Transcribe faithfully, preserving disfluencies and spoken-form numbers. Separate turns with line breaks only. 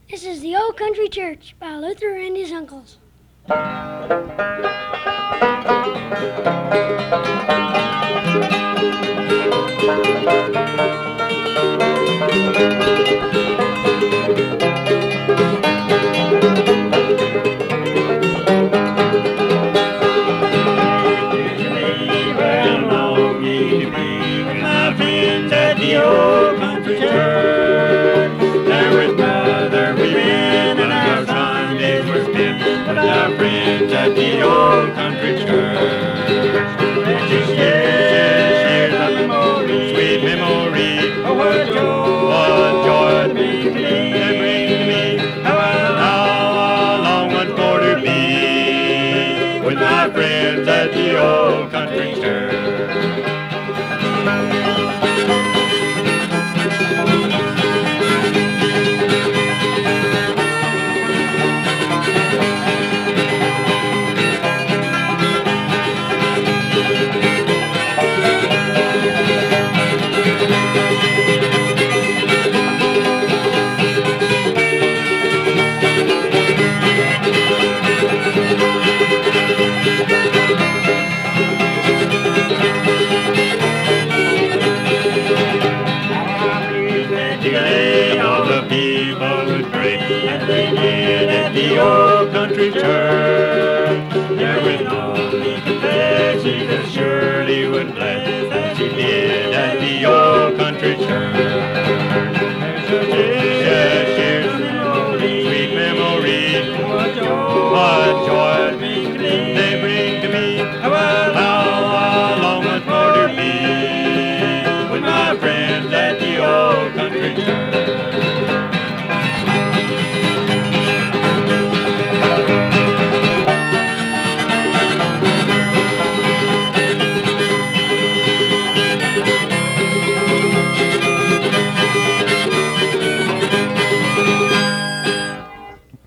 This is the Old Country Church by Luther and his uncles.
The old country church, there with mother we ran, and our Sundays were spent with our friends at the old country church. Precious years, years of memory, sweet memory, oh what joy, what joy it brings to me, it brings to me. How I long once more to be with my friends at the old country church. All the people would pray as they did at the old country church. There would only confess Jesus surely would bless as he did at the old country church.